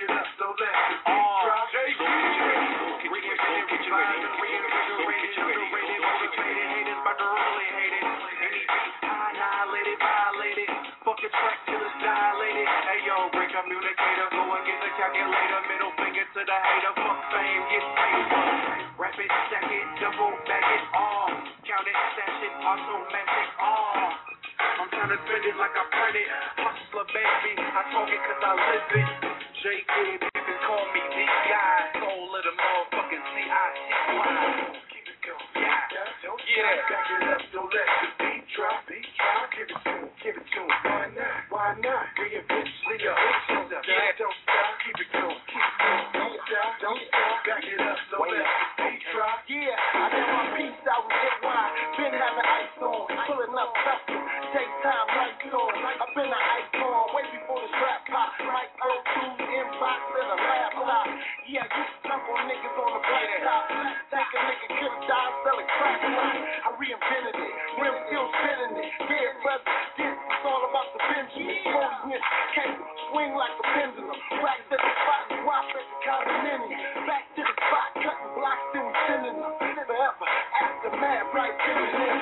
calculator, middle finger to the hater. Fuck fame, get paper. Rap it, stack it, double back it all. Count it, stash it, automatic all. I'm trying to spend it like I burn it. Hustler, baby, I talk it cause I live it. J.K., you can call me D.I. Soul of the motherfucking C.I.T.Y. Keep it going. Yeah. Back it up, don't let the beat drop. Give it to him. Why not? Reinvent your own stuff. Don't stop, keep it going. Don't stop. Back it up, don't let the beat drop. Yeah, I got my piece out with NY. Been having ice on, pulling up custom. Daytime lights on. I've been an icon way before the strap pop. Mike O2's inbox and a laptop. Yeah, I used to jump on niggas on the blacktop. Think a nigga could've died selling crack rock. I reinvented it, rim still spinning it. Yeah, brother, this is all about the Benjamin. Boldness, cable, swing like a pendulum. Wax at the spot, drop at the condominium. Back to the spot, cutting blocks, then we sending them. Forever, aftermath, right to the end.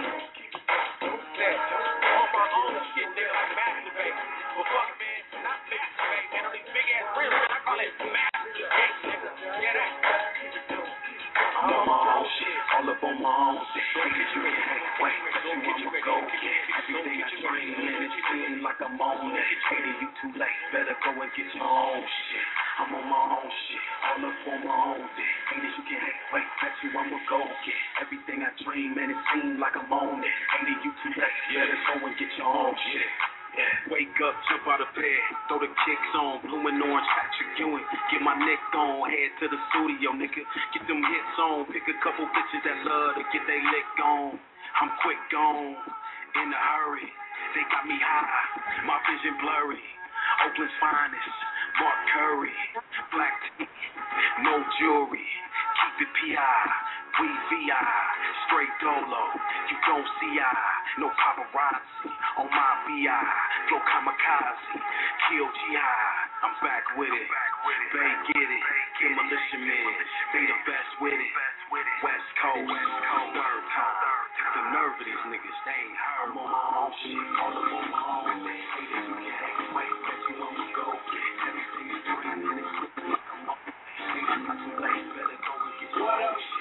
On my own shit, nigga, like masturbate. Well, fuck, man, not masturbate, man. On these big ass rims, I call it masturbate, nigga. Yeah, that. I'm on my own shit, all up on my own shit. Get you in, wait, get you go. Everything I dream, man, it seems like I'm on it. Hating you too late, better go and get your own shit. I'm on my own shit, all up on my own shit. Hate you can hate, wait, that's you I'ma go get. Everything I dream, man, it seems like I'm on it. Hating you too late, better go and get your own shit. Wake up, jump out of bed, throw the kicks on, blue and orange, Patrick Ewing, get my neck on, head to the studio, nigga, get them hits on, pick a couple bitches that love to get they lick on, I'm quick gone, in a hurry, they got me high, my vision blurry, Oakland's finest, Mark Curry, black teeth, no jewelry, keep it P.I., we V.I., straight dolo, you don't see I, no paparazzi, on my B.I., flow kamikaze, kill G.I., I'm back with it, Bay get it, Demolition Man, they the best with it, West Coast, third time, the nerve of these niggas, they ain't heard, I'm on my own shit, all up on my own, they hate it, you can't wait, bet you want to go, everything is green and it's looking like I'm on, it's not too late, better go and get your own shit.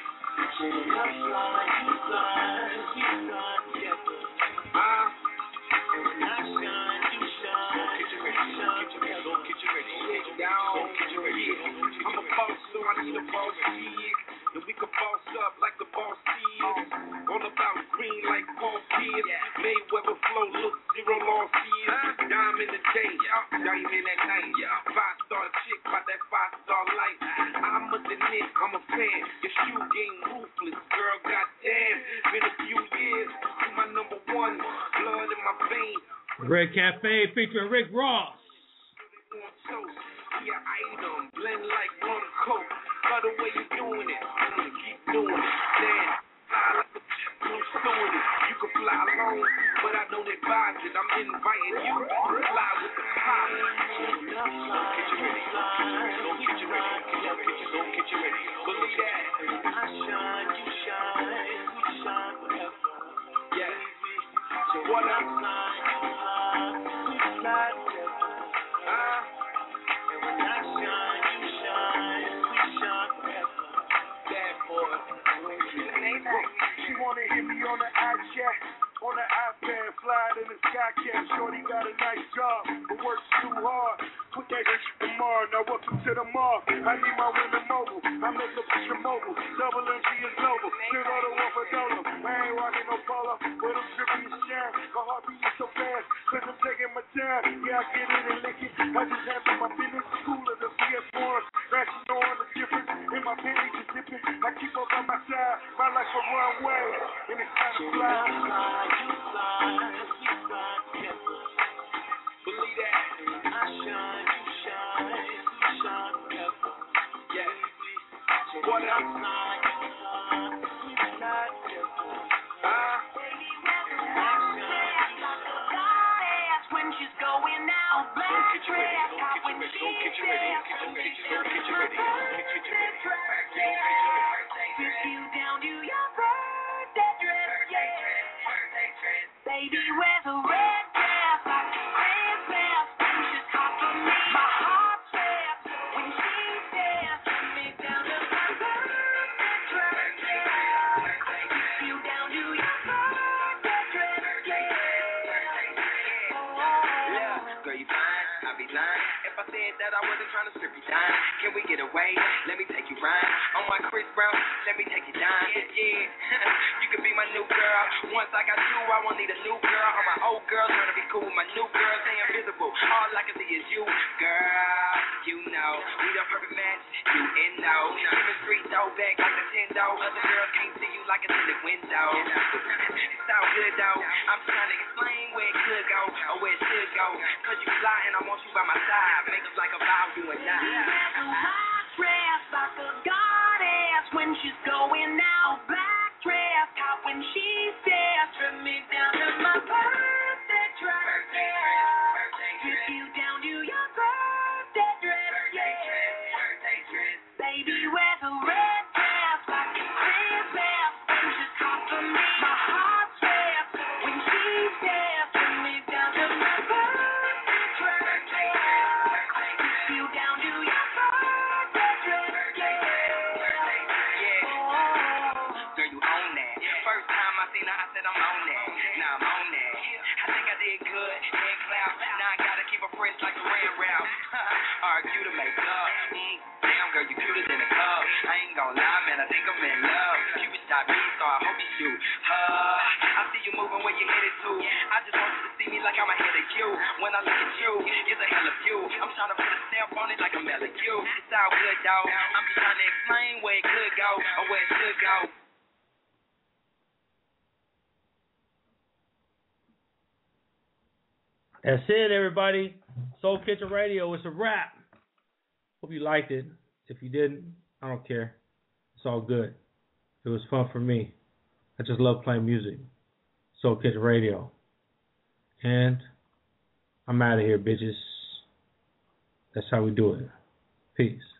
I'm a boss, so I need a boss kid. And we can boss up like the boss is. All about green like Paul Pierce. Mayweather flow, look, zero loss years. Dime in the day, diamond at night. 5-star chick by that 5-star life. I'm a Nick, I'm a fan. Your shoe game ruthless, girl, goddamn. Been a few years, you my number one. Blood in my veins. Red Cafe featuring Rick Ross. Your item, blend like rum coke. By the way you doing it, keep doing it. Damn, fly like a jet, Bruce doing it. You can fly alone, but I know they vibes it. I'm inviting you to fly with the pop. Don't get you ready, don't get you ready, don't get you ready. Believe that. I shine, you shine, we shine forever. Yeah. So what I'm saying, we fly together. She wanna hit me on the iChat, on the iPad, fly in the skycat. Shorty got a nice job, but works too hard. Put that bitch from Mars, now welcome to the mall. I need my women mobile, I make the bitch mobile. Double MG is global, still order one for dollar. I ain't rocking no polo, but I'm tripping and sharing. My heart beating so fast, cause I'm taking my time. Yeah, I get it and lick it. I just handle my business, cooler than PS1. Ratchet on the difference, in my penny just dipping. I keep up on my side, my life a runway, and it's time to fly. You fly, we fly together. Believe that. I shine, you shine, we shine together. Yeah. So what I'm saying, we fly together. When she's going out, black dress, when she's there, strip you down to your birthday dress, yeah. Baby wears a red dress like a Christmas. When she's hot for me, my heart says when she Can we get away? Let me take you round. On my Chris Brown, let me take you down. Yeah. You can be my new girl. Once I got you, I won't need a new girl. All my old girls trying to be cool. My new girls, they invisible. All I can see is you, girl. You know, we the perfect match. You and know. Chemistry, throw back like Nintendo. Other girls can't see you like a tinted window. It sound good though. I'm trying to explain where it could go or where it should go. Cause you fly and I want you by my side. Make us like a vow, you and I. White dress like a goddess when she's going out. Black dress top when she stares. Strip me down to my birthday dress. Strip you down to your birthday dress. Baby, wear the red dress like it's Christmas. When she's hot for me, my heart dress when she stares. Strip me down to my birthday dress. Strip you down to your birthday dress. Girl, you own that. First time I seen her, I said I'm on that. Now I'm on that. I think I did good. Head cloud. Now I gotta keep her fresh like a red route. Argue to make up. Damn, girl, you cuter than a cub. I ain't gonna lie, man, I think I'm in love. Cupid shot me, so I hope you shoot. I see you moving where you headed to. I just want you to see me like I'm ahead of you. When I look at you, it's a hell of you. I'm trying to put a stamp on it like a melody. It's all good, dog. I'm just trying to explain where it could go or where it should go. That's it, everybody. Soul Kitchen Radio. It's a wrap. Hope you liked it. If you didn't, I don't care. It's all good. It was fun for me. I just love playing music. Soul Kitchen Radio. And I'm out of here, bitches. That's how we do it. Peace.